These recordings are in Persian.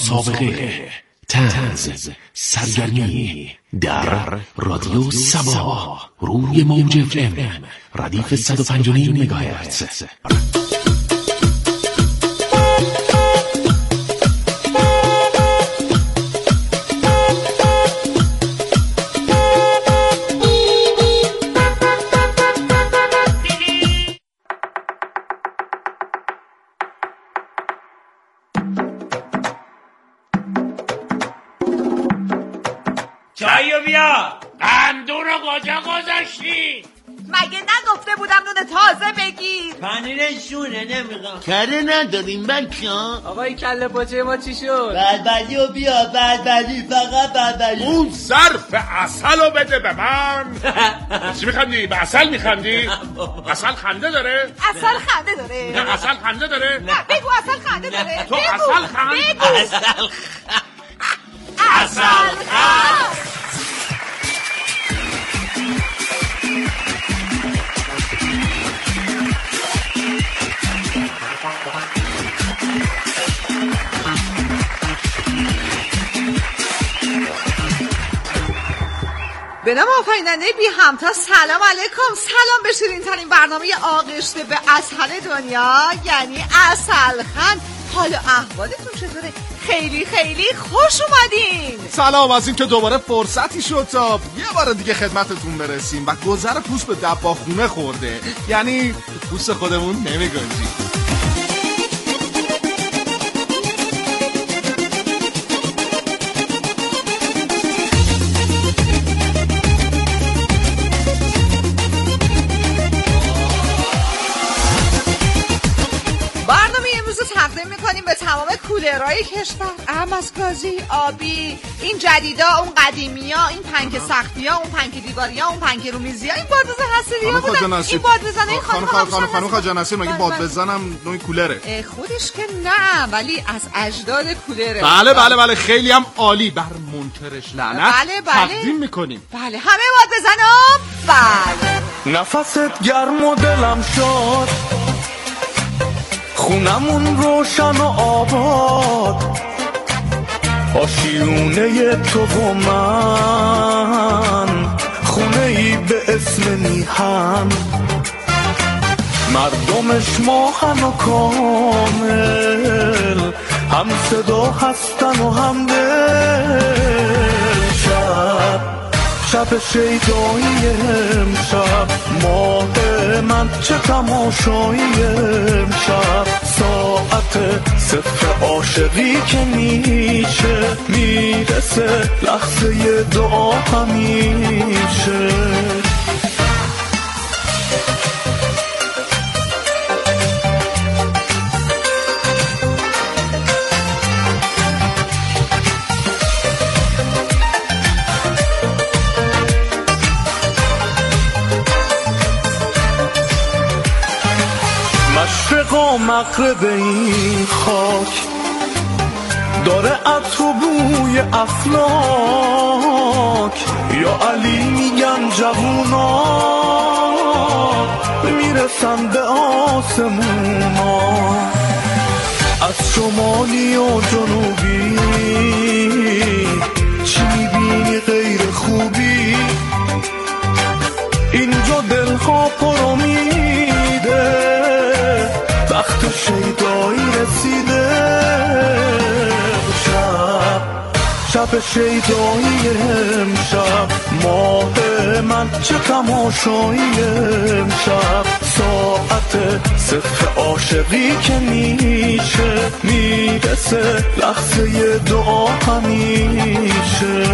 مسابقه، طنز، سرگرمی در رادیو سبا روی موج FM ردیف 105.9 مگاهرتز. چایو بیا. قندون رو کجا گذاشتی؟ مگه نگفته بودم نون تازه بگیر؟ پنیر شونه نمیخوام. کره نداریم بچه‌ها. آقای کله پاچه ما چی شد؟ بلبلی رو بیا، بلبلی، فقط بلبلی. اون ظرف عسل رو بده به من. چی میخندی؟ به عسل میخندی؟ عسل خنده داره؟ عسل خنده داره؟ نه عسل خنده داره؟ نه بگو عسل خنده داره. تو عسل خنده؟ عسل خنده. به نام آفریننده بی همتا، سلام علیکم. سلام به شیرین ترین برنامه آغشته به عسل دنیا، یعنی عسل خند. حال احوالتون چطوره؟ خیلی خیلی خوش اومدین. سلام، از این که دوباره فرصتی شد تا یه بار دیگه خدمتتون برسیم و گذر پوست به دباخونه خورده، یعنی پوست خودمون نمیگنجیم. تقدیم میکنیم به تمام کولرهای کشور، اهمزگازی، آبی، این جدیدا، اون قدیمیا، این پنک سختیا، اون پنک دیواریا، اون پنک رومیزیا، این باد بزن حسیریا بودن، این باد بزن این خانم خواجه نصیر. مگه باد بزنم نوعی کولره؟ خودش که نه، ولی از اجداد کولره. بله خیلی هم عالی. بر منکرش لعنت. بله تقدیم میکنیم. بله همه باد بزنم. بله نفست گرم و دلم شد، خونمون روشن و آباد، آشیونه تو و من، خونه ای به اسم میهن، مردمش ماهن و کامل، هم صدا هستن و هم دل. شب شیدایی امشب، ماه من چه تماشایی امشب، ساعت صفر عاشقی که میشه، میرسه لحظه دعا همیشه. مشرق و مغرب این خاک داره عطر و بوی افلاک، یا علی میگن جوونا میرسن به آسمونا، از شمالی و جنوبی چی میبینی غیر خوبی، اینجا دلها پر امیده، وقت شیدایی رسیده. شب شیدایی امشب، ماه من چه تماشایی امشب، ساعت صفر عاشقی که میشه، میرسه لحظه دعا همیشه.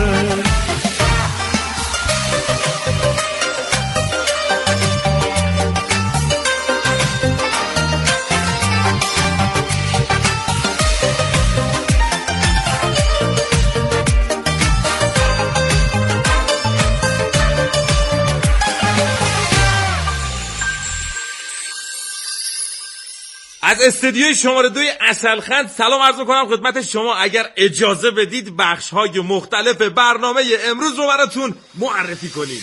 از استودیوی شماره 2 عسل خند سلام عرض می‌کنم خدمت شما. اگر اجازه بدید بخش‌های مختلف برنامه امروز رو براتون معرفی کنیم.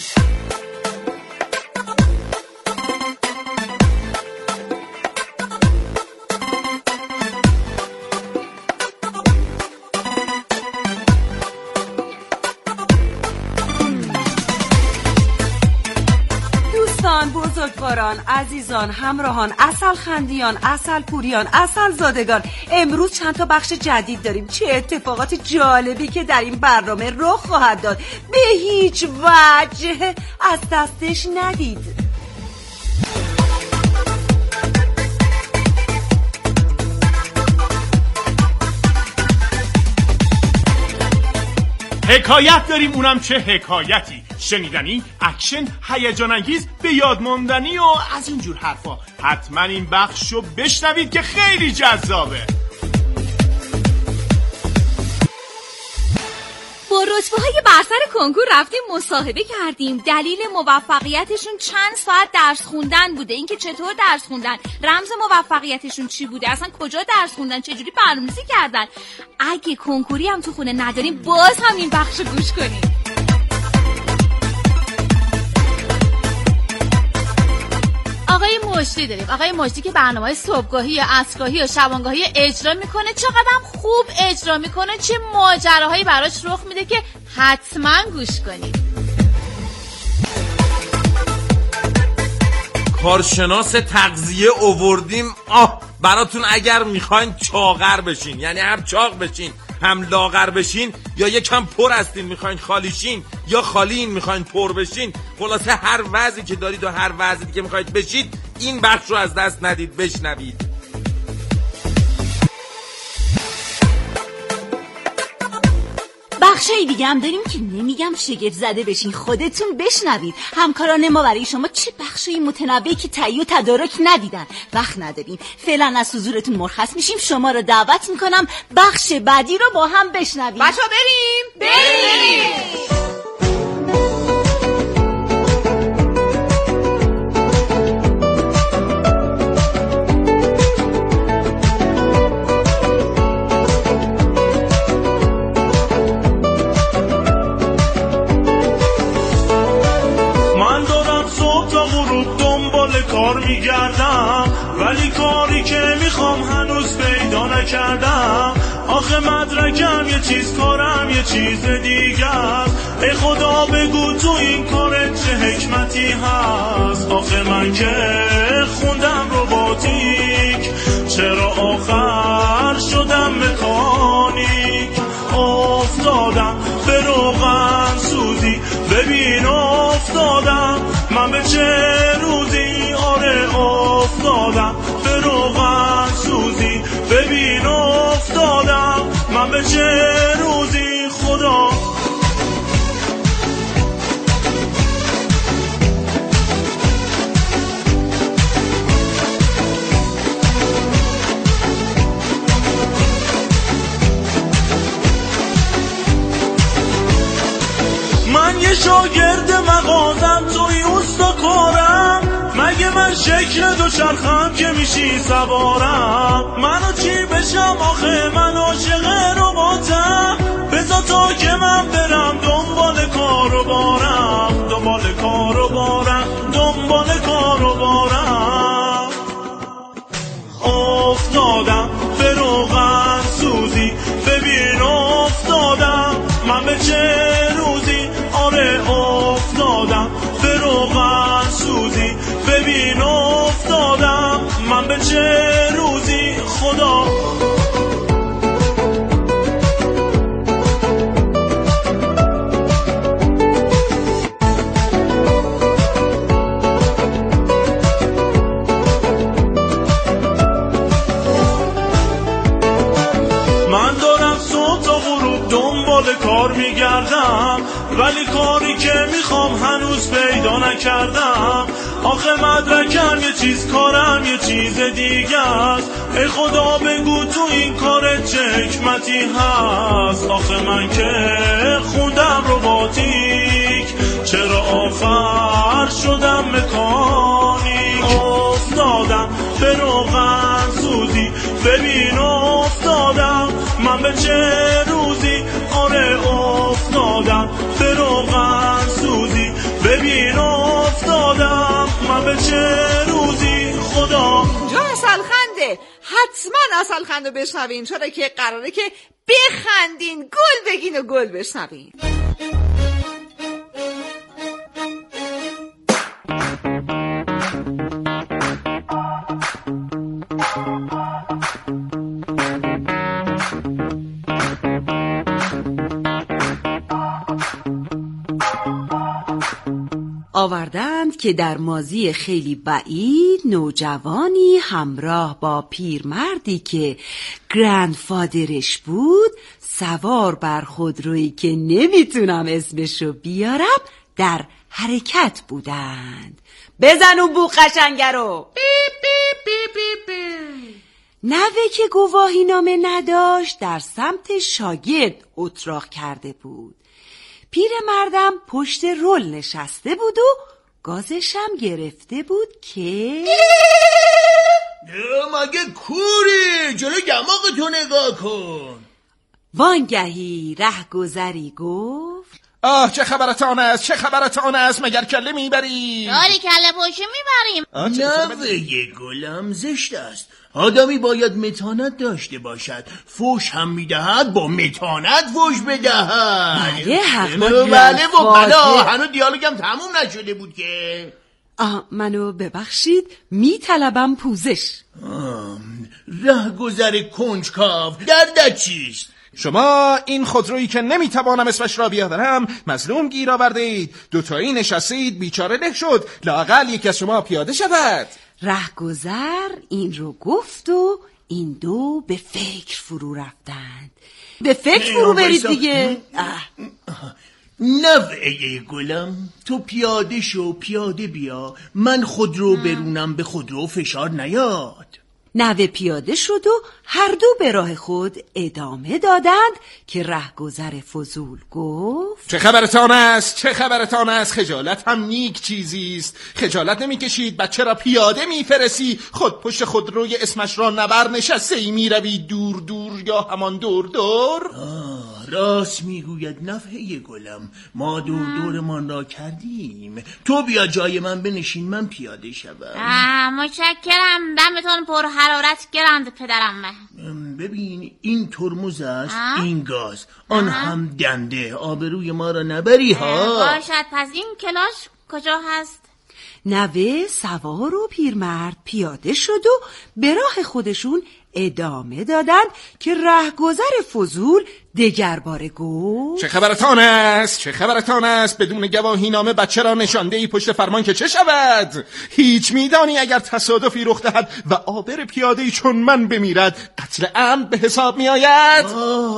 دوستان، بزرگواران، عزیزان، همراهان، عسل خندیان، عسل پوریان، عسل زادگان، امروز چند تا بخش جدید داریم. چه اتفاقات جالبی که در این برنامه رخ خواهد داد، به هیچ وجه از دستش ندید. حکایت داریم، اونم چه حکایتی، شنیدنی، اکشن، هیجان انگیز، به یاد ماندنی و از اینجور حرفا. حتما این بخشو بشنوید که خیلی جذابه. با رتبه‌های برسر کنکور رفتیم مصاحبه کردیم. دلیل موفقیتشون چند ساعت درس خوندن بوده، اینکه چطور درس خوندن، رمز موفقیتشون چی بوده، اصلا کجا درس خوندن، چجوری برنامه‌ریزی کردن. اگه کنکوری هم تو خونه نداریم باز هم این بخشو گوش کنیم. آقای مجدی داریم، آقای مجدی که برنامه‌های صبحگاهی و عصرگاهی و شبانگاهی اجرا میکنه. چقدر خوب اجرا میکنه، چه ماجراهایی براش رخ میده که حتما گوش کنید. کارشناس تغذیه آوردیم براتون. اگر میخواین چاقر بشین، یعنی هم چاق بشین هم لاغر بشین، یا یکم پر هستین میخواین خالیشین، یا خالین میخواین پر بشین، خلاصه هر وضعی که دارید و هر وضعی که میخواید بشید، این بخش رو از دست ندید، بشنوید. بخشای دیگه هم داریم که نمیگم شگفت زده بشین، خودتون بشنوید. همکاران ما برای شما چه بخشای متنوعی که تهیه و تدارک ندیدن. وقت نداریم، فعلا از حضورتون مرخص میشیم. شما رو دعوت میکنم بخش بعدی رو با هم بشنویم. بچه‌ها بریم. کار میگردم ولی کاری که میخوام هنوز پیدا نکردم. آخه مدرکم یه چیز، کارم یه چیز دیگه. ای خدا بگو تو این کارت چه حکمتی هست. آخه من که خوندم رباتیک، چرا آخر شدم مکانیک. افتادم به روغن سوزی، ببین افتادم من به چه روزی. آره افتادم به روغن سوزی، ببین افتادم من به چه روزی. خدا من یه شاگرد مغازم، توی اوستا کارم. مگه من شکل دوچرخم که میشی سوارم؟ منو چی بشم آخه، من عاشق رباتم. بذار تا که من برم دنبال کار و بارم، دنبال کار و بارم، دنبال کار و بارم. افتادم به روغن سوزی، ببین افتادم من به چه روزی. آره افتادم به روغن سوزی، ببین افتادم من به چه روزی. خدا من دارم صبح تا غروب دنبال کار میگردم، ولی کاری که میخوام هنوز پیدا نکردم. آخه مدرکم یه چیز، کارم یه چیز دیگه است. ای خدا بگو تو این کارت چه حکمتی هست. آخه من که خوندم رباتیک، چرا آخر شدم مکانیک. افتادم به روغن سوزی، ببین افتادم من به چه روزی. آره افتادم به روغن سوزی، ببین افتادم من به چه روزی. خدا جا عسلخنده، حتما عسلخند رو بشنوین، چرا که قراره که بخندین، گل بگین و گل بشنوین. آوردند که در ماضی خیلی بعید نوجوانی همراه با پیرمردی که گرندفادرش بود سوار بر خودرویی که نمیتونم اسمشو بیارم در حرکت بودند. بزن اون بوق قشنگه رو. نوه که گواهی نامه نداشت در سمت شاگرد اتراق کرده بود. پیرمردم پشت رول نشسته بود و گازشم گرفته بود که مگه کوری جلو دماغتو نگاه کن. وانگهی رهگذری گفت آه چه خبرتان است، چه خبرتان است، مگر کله میبری؟ داری کله پاچه میبریم. نوه گلم زشت است. آدمی باید متانت داشته باشد. فوش هم میدهد با متانت فوش بدهد. بله حق بله و بلا. هنوز دیالوگم تموم نشده بود که. منو ببخشید میطلبم پوزش. رهگذر کنجکاو دردت چیست؟ شما این خودرویی که نمیتوانم اسمش را بیاورم مظلوم گیر آوردید. دوتایی نشستید بیچاره له شد. لااقل یکی از شما پیاده شود. رهگذر این رو گفت و این دو به فکر فرو رفتند. به فکر فرو برید دیگه. نوه گلم تو پیاده شو پیاده بیا. من خودرو برونم به خودرو فشار نیاد. نوه پیاده شد و هر دو به راه خود ادامه دادند که رهگذر فضول گفت چه خبرتان است، چه خبرتان است؟ خجالت هم نیک چیزی است. خجالت نمیکشید بچه را پیاده میفرستی، خود پشت خودروی اسمش را نبر نشسته ای میروی دور دور یا همان دور دور. راست میگوید نوه گلم، ما دور دورمان را کردیم. تو بیا جای من بنشین من پیاده شوم. متشکرم، دمتون پر حرارت گرند پدرم. ببین این ترمز است، این گاز، آن هم دنده. آبروی ما را نبری ها. باشد. پس این کلاش کجا هست؟ نوه سوار و پیرمرد پیاده شد و به راه خودشون ادامه دادند که رهگذر فضول دگر باره گفت چه خبرتان است، چه خبرتان است؟ بدون گواهی نامه بچه را نشانده ای پشت فرمان که چه شود؟ هیچ میدانی اگر تصادفی رخ دهد و عابر پیاده‌ای چون من بمیرد قتل عمد به حساب می آید؟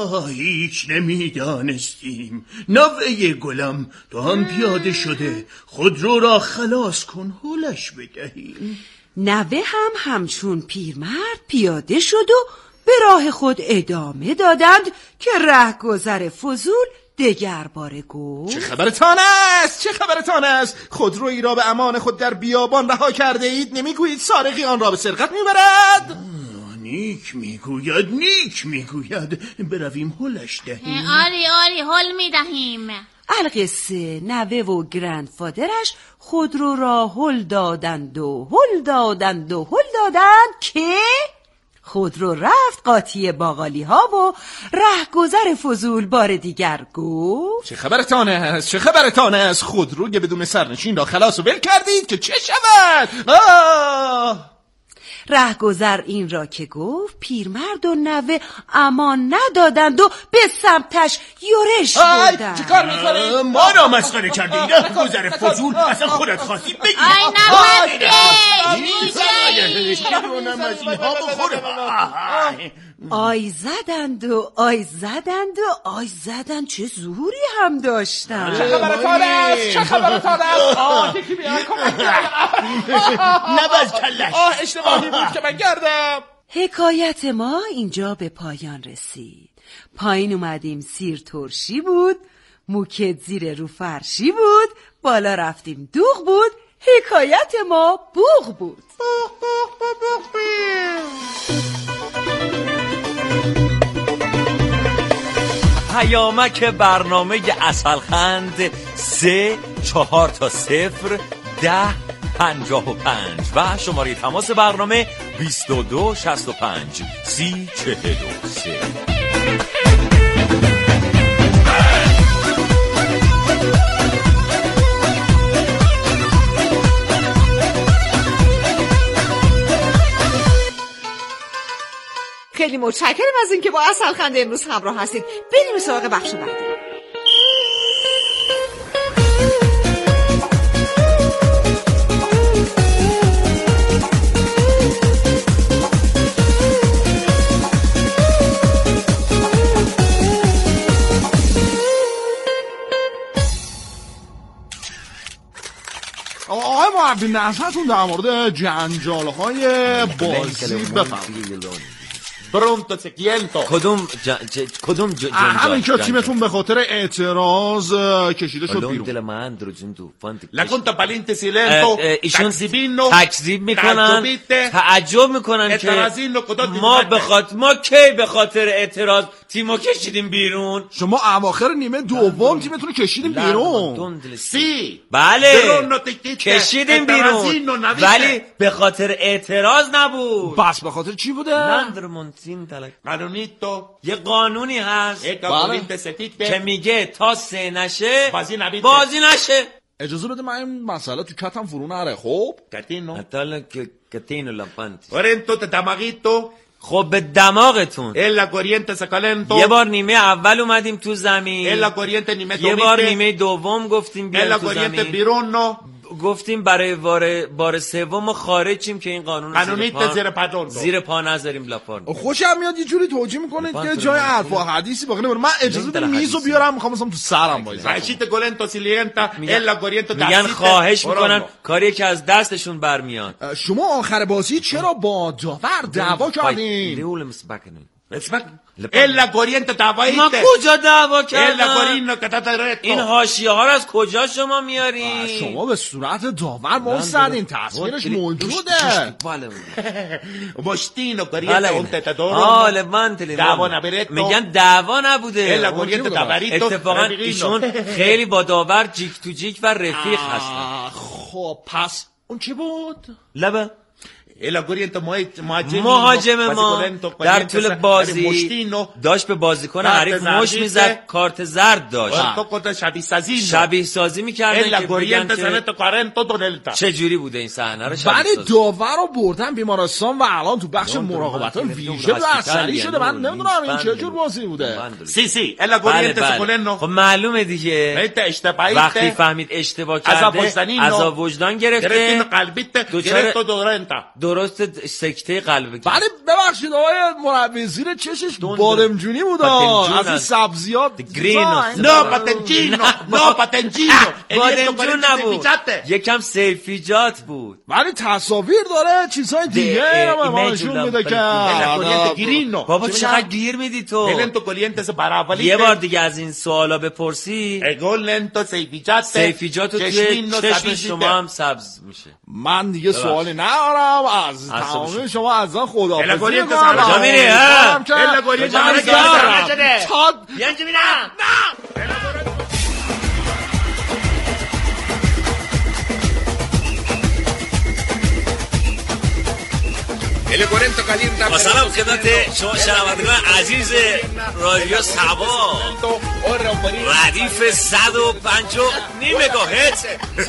هیچ نمیدانستیم. نوه گلم تو هم پیاده شده، خودرو را خلاص کن هولش بدهیم. نوه هم همچون پیرمرد پیاده شد و به راه خود ادامه دادند که رهگذر فضول دگر باره گفت چه خبرتان است، چه خبرتان است؟ خودرویی را به امان خود در بیابان رها کرده اید، نمیگویید سارقی آن را به سرقت میبرد؟ نیک میگوید، نیک میگوید. برویم هلش دهیم. آری هل میدهیم. القصه نوه و گرندفادرش خودرو را هل دادند و هل دادند و هل دادند که خودرو رفت قاطی باقالی ها و رهگذر فضول بار دیگر گفت چه خبرتان است، چه خبرتان است؟ خودرو بدون سرنشین را خلاص و ول کردید که چه شود؟ رهگذر این را که گفت پیرمرد و نوه امان ندادند و به سمتش یورش بردند. چه کار میکنی؟ ما را مسخره کردی. رهگذر فضول اصلا خودت خواستی بگی. آی زدند و آی زدند و آی زدند، چه زوری هم داشتند. چه خبرتان است، چه خبرتان است؟ یکی بیار کمک. نباز کلش. اشتباهی بود که من کردم. حکایت ما اینجا به پایان رسید. پایین اومدیم سیر ترشی بود، موکت زیر رو فرشی بود، بالا رفتیم دوغ بود، حکایت ما بوغ بود. پیامک برنامه عسلخند 3-4-0-10-55 و شماره تماس برنامه 2265-30-43. خیلی متشکرم از اینکه با عسلخند امروز همراه هستید. بریم سراغ بخش بعدی. مبین نظرتون در مورد جنجال‌های بازی بفرمایید. پرونتو سکینتو کدوم همین که تیمتون به خاطر اعتراض کشیده شد بیرون. لکنتا پالینت سیلنتو ایشون تکذیب میکنن، تعجب میکنن که ما کی به خاطر اعتراض تیمو کشیدیم بیرون. شما اواخر نیمه دوم تیمتون کشیدیم بیرون. بله کشیدیم بیرون، ولی به خاطر اعتراض نبود. بس به خاطر چی بوده؟ قانونیتو یه قانونی هست که میگه تا 3 نشه بازی نشه. اجازه بده من این مسئله تو کتم فرو نره. خب کتینو لامپانتی اورنتو تماغیتو. خب به دماغتون. الا کورینت سکالنتو. یه بار نیمه اول اومدیم تو زمین، الا کورینت نیمه یه بار نیمه دوم گفتیم بیایم تو زمین، الا کورینت بیرونو. گفتیم برای بار سوم قانونیم که این قانون زیر پا نذاریم لاپار. خوشم میاد یه جوری توجیه میکنید که جای حرف و حدیثی باقی نمیمونه. من اجازه بده میزو بیارم، میخوام مثلا تو سرم وایسم. راشیت گولنتو سیلینتا الا کورینتو. میگن خواهش میکنن کاری که از دستشون برمیاد. شما آخر بازی چرا با داور دعوا کردین؟ الا کورینت دعوایی. ما کجا دعوا کردیم؟ الا کورینو کتاترتو. این حاشیه ها رو از کجا شما میارین؟ شما به صورت داور موزدین، تصویرش موجوده. بوشتینو کورینت اونتتادورو. دعوا نبرتو. میگن دعوا نبوده. الا کورینت دعواریتو. اتفاقا ایشون خیلی با داور جیک تو جیک و رفیق هستن. خب پس اون چی بود؟ لبه الا کورینتو مهاجم ما در طول بازی داشت به بازیکن حریف مش میزد، کارت زرد داشت. شبیه سازی میکردن که بگن که چه جوری بوده این صحنه رو. ولی داور رو بردن بیمارستان و الان تو بخش مراقبت ویژه بستری شده. من نمیدونم این چه جور بازی بوده. سی الا کورینتو سکولنو. خب معلومه دیگه وقتی فهمید اشتباه کرده عذاب وجدان گرفته. درست سکته قلبی. بله ببخشید آقای مربی زیر چشش بادمجونی بود. از این سبزیات نو پاتنجینو بادمجون نبود، یکم سلفیجات بود. ولی تصاویر داره چیزهای دیگه ما نشون میده که بابا چقدر گیر میدی تو. یه بار دیگه از این سوالا بپرسی سلفیجات توی چشم شما هم سبز میشه. من دیگه سوالی ندارم از تمام شما ازا خداحافظی میکنم. کجا میری؟ الا کورینتو با سلام خدمت شما شنوندگان عزیز رادیو سبا ردیف 105.9 مگاهرتز.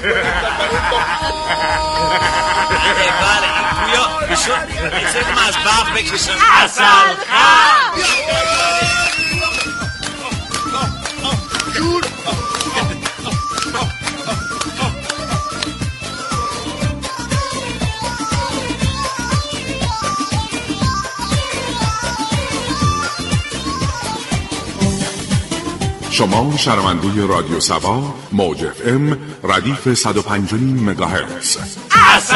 بله گویا ایشون میتونم از برق بکشن. اصل شما شنونده رادیو سبا موج اف ام ردیف 105.9 مگاهرتز. اصل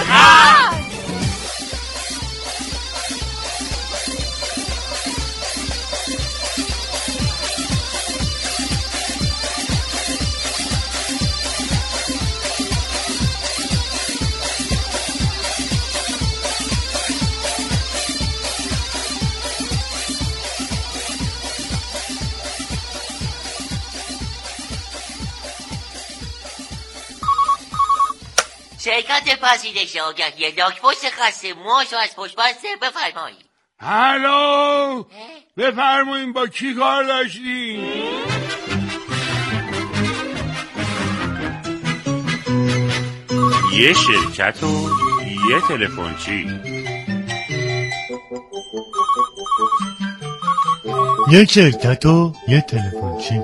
شرکت پذیرش آگهی لاک‌پشت خسته موهاشو از پشت بسته بفرمایید. هلو بفرمایید با کی کار داشتین؟ یه شرکت و یه تلفنچی. یه شرکت و یه تلفنچی.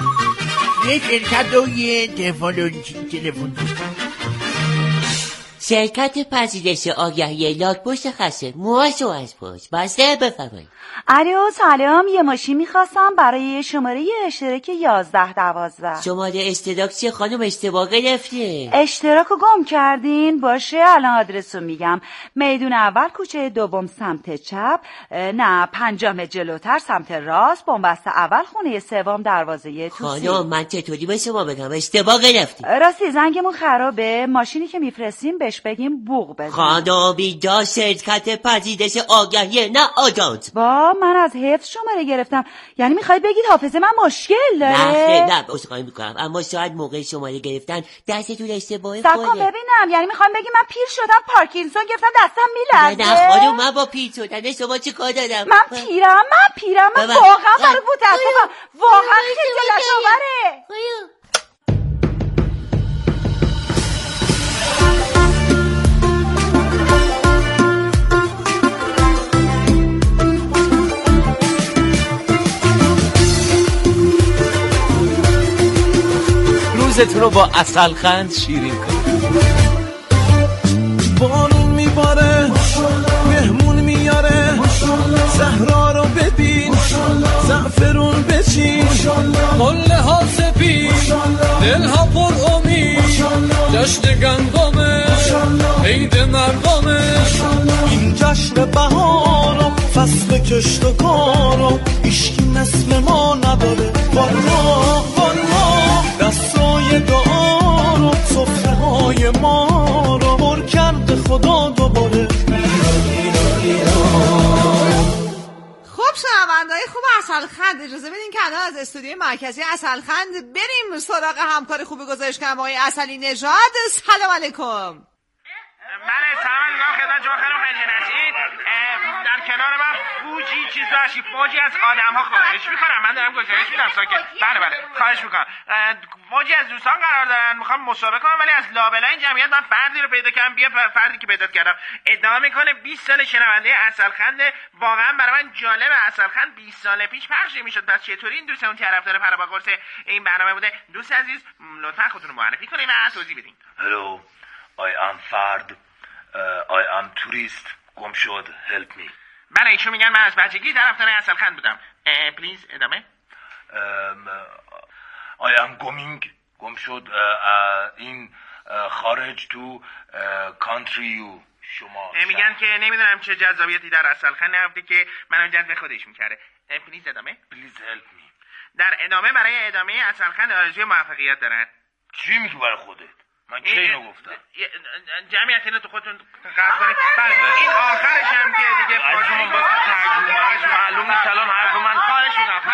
یه شرکت و یه تلفنچی. شرکت پذیرش آگهی لاک‌پشت خسته موهاشو از پشت بسته بفرمایید. الو سلام، یه ماشین میخواستم برای شماره اشتراک 1112. شماره اشتراک چیه خانم؟ اشتباه گرفته. اشتراکو گم کردین؟ باشه الان آدرسو میگم. میدون اول کوچه دوم سمت چپ، نه 5 جلوتر سمت راست، بنبست اول خونه سوم دروازه توسی. خانم من چطوری به شما بگم اشتباه گرفتی؟ راستی زنگمون خرابه، ماشینی که میفرستیم بهش بگیم بوق بزن. خانم اینجا شرکت پذیرش آگهی نه آجانس. من از حفظ شماره گرفتم. یعنی میخوای بگید حافظه من مشکل داره؟ نه عذرخواهی میکنم، اما شاید موقع شماره گرفتن دستتون اشتباهه. صبر کن ببینم، یعنی میخوام بگی من پیر شدم پارکینسون گرفتم دستم میلرزه؟ نه خانم من با پیر شدن شما چی کار دارم؟ من پیرم من واقعا برای متاسفم، واقعا خیلی دلت‌آوره. روزتون رو با عسلخند شیرین کنید. بارون میباره مهمون میاره، صحرا رو ببین زعفرون بچین، قله ها سپید دل ها پر امید، جشن گندمه عید مردمه، این جشن بهارو فصل کشت و کارو هیچکی مثل ما نداره. والا والا دستای دعا رو سفره های ما رو پر کرد خدا دوباره. خب شنونده‌های خوب عسلخند، اجازه بدین که الان از استودیوی مرکزی عسلخند بریم سراغ همکار خوب گزارشگر آقای عسلی نژاد. سلام علیکم. بله سلام علیکم خدمت شما خانم خنجنشی. در کنار من فوجی چیزاشی فوجی از آدم ها خواهش میکنم، من دارم گزارش میدم ساکت. بله خواهش میکنم. فوجی از دوستان قرار دارن میخوام مسابقه کنم، ولی از لابلای این جمعیت من فردی رو پیدا کردم. بیا فردی که پیدا کردم ادعا میکنه 20 سال شنونده عسلخند. واقعا برای من جالب، عسلخند 20 سال پیش پخش میشد، پس چطوری این دوستمون طرفدار پراباقرص این برنامه بوده؟ دوست عزیز لطفا خودتون رو معرفی کنید و توضیح بدین. Hello, I am Fard. I am tourist. گم شد. Help me. بله ایشون میگن من از بچگی طرفدار عسلخند بودم. پلیز ادامه. I am going. گم شد این خارج تو country you. شما میگن که نمیدونم چه جذابیتی در عسلخند نهفته که منو جذب خودش میکرده. پلیز ادامه. Please help me. در ادامه برای ادامه عسلخند آرزوی موفقیت دارن. چی میگی برای خودت؟ من کی اینو گفتم؟ جمعیت اینو تو خودتون قرار کنید. بله این آخرش هم که دیگه پاشون با ترجمه‌اش معلوم نیست الان حرف من خواهش می‌کنم.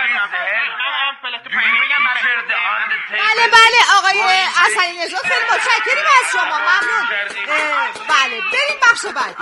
بله آقای عسلی نژاد خیلی متشکریم از شما، ممنون. بله بریم بخش بعدی.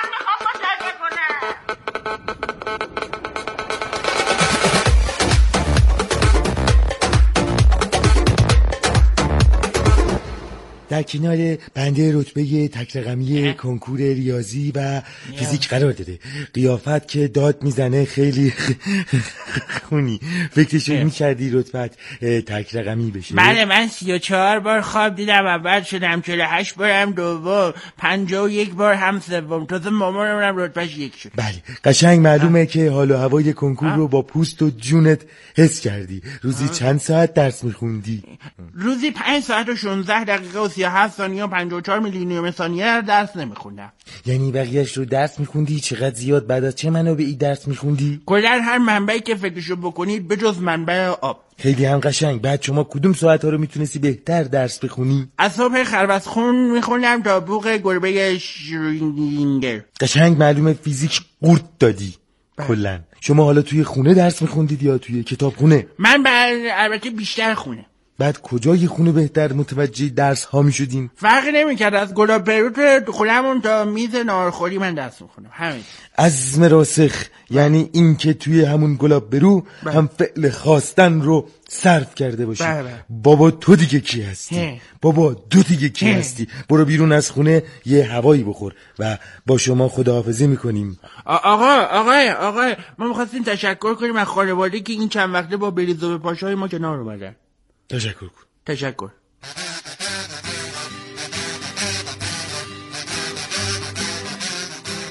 در کنار بنده رتبه تک رقمی کنکور ریاضی و فیزیک قرار داره. قیافت که داد میزنه خیلی خونی. فکرشو میکردی رتبت تک رقمی بشه؟ بله من 34 بار خواب دیدم، اول شدم 48 بارم دوم، 51 بار هم سوم، تازه مامانم رتبهش 1 شد. بله قشنگ معلومه که حال و هوای کنکور رو با پوست و جونت حس کردی. روزی چند ساعت درس میخوندی؟ روزی 5 ساعت و 16 دقیقه و 37 ثانیه و 54 میلیونیوم ثانیه درس نمیخوندم. یعنی بقیهش رو درس میخوندی؟ چقدر زیاد؟ بعد از چه منابعی درس میخوندی؟ کلا هر منبعی که فکرشو بکنید به جز منبع آب. خیلی هم قشنگ. بعد شما کدوم ساعت ها رو میتونستی بهتر درس بخونی؟ از صبح خربزخون میخوندم تا بوق گربه شرینگر. قشنگ معلومه فیزیک قورت دادی. کلا شما حالا توی خونه درس میخوندید یا توی کتابخونه؟ من البته بیشتر خونه. بعد کجای خونه بهتر متوجه درس ها میشدین؟ فرقی نمیکرد، از گلاب بیروت خونمون تا میز ناهارخوری من درس میخونم. همین. عزم راسخ. یعنی این که توی همون گلاب برو هم فعل خواستن رو صرف کرده باشی. بابا تو دیگه کی هستی؟ بابا دو دیگه کی هستی؟ برو بیرون از خونه یه هوایی بخور و با شما خداحافظی میکنیم. آقا ما میخواستیم تشکر کنیم از خانواده که این چند وقته با بریز و به پاشای ما کنار اومدن. تشکر کن. تشکر.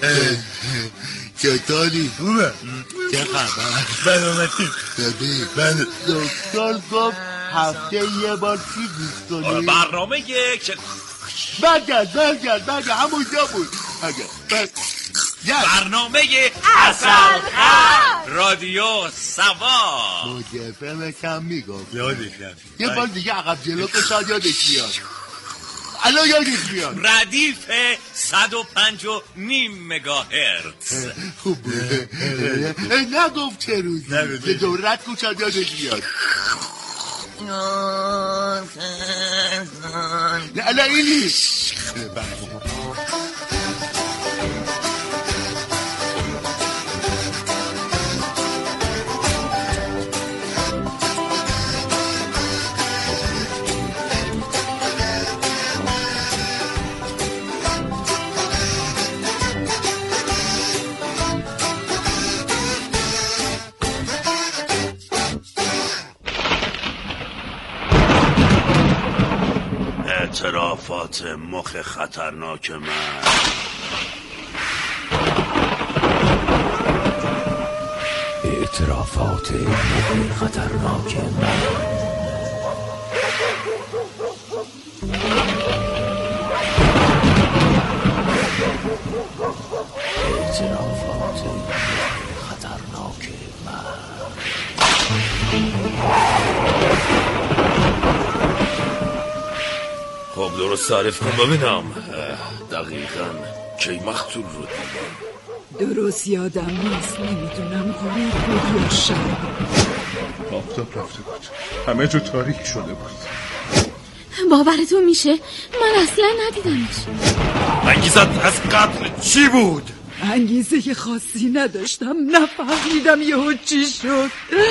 چطوری؟ خوبه. چه خبر؟ برامتی بله دکتر گفت هفته یه بار چی گوش کنی؟ برنامه یک برگرد همونجا بود برنامه عسل خط رادیو سوا. مجفمش هم میگفت یادشم یه بار دیگه عقب جلو کشاد یادش بیاد. الان یادش بیاد. ردیف 105.5 مگاهرتز. خوب بود. نگفت چه روزی به دورت کشاد یادش بیاد. نه اینی اعترافات مخ خطرناک من. اعترافات مخ خطرناک من. اعترافات خطرناک من. خب درست تعریف کن ببینم دقیقاً کی مقتول رو دیدم. درست یادم نیست، نمیدونم غروب بود یا شب. آفتاب رفته بود، همه جو تاریک شده بود. باورتون میشه من اصلا ندیدمش. انگیزت از قتل چی بود؟ انگیزه خاصی نداشتم، نفهمیدم یهو چی شد.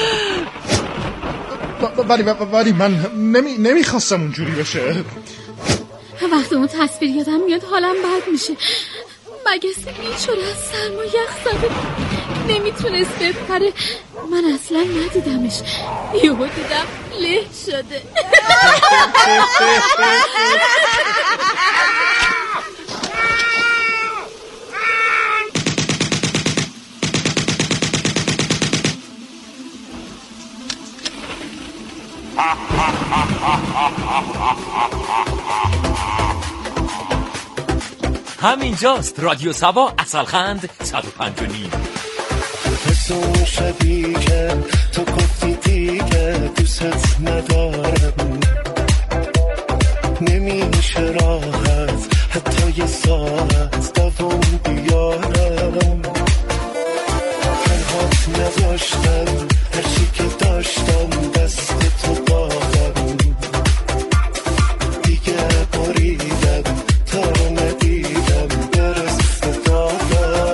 ولی من نمیخواستم اونجوری بشه. وقتی اون تصویر یادم میاد حالم بد میشه. مگسی میچوره از سرما یخ زده، نمیتونست بپره. من اصلا ندیدمش، یهو دیدم له شده. همینجاست رادیو سوا عسلخند 105.5. اون شبی که تو گفتی دیگه دوست ندارم، نمیشه راحت حتی یه ساعت دوام بیارم. تنهات نداشتم، هرچی که داشتم دست تو دادم، دیگه بریدم تا رو ندیدم برس دادم.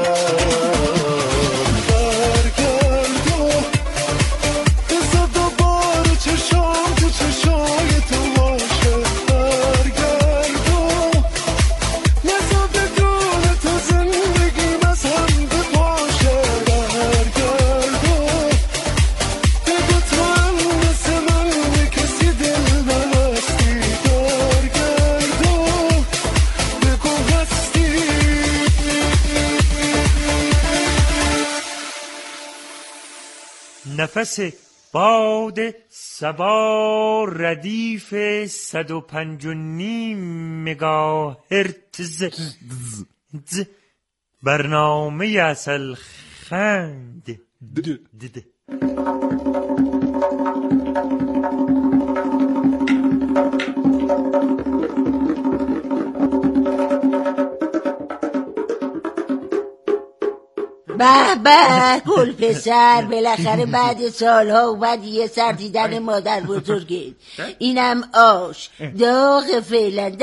برگردو بزا دوباره چشام تو چشای تو باشه. برگردو نزا بدون تو زندگیم از هم بپاشه. برگردو بگو تو هم مثل من به کسی دل نبستی. برگردو بگو هستی. نفس باد صبا ردیف 105.5 مگاهرتز. برنامه عسل خند. به به گل پسر، بالاخره بعد سالها اومد یه سر دیدن مادر بزرگت. اینم آش داغ فعلا.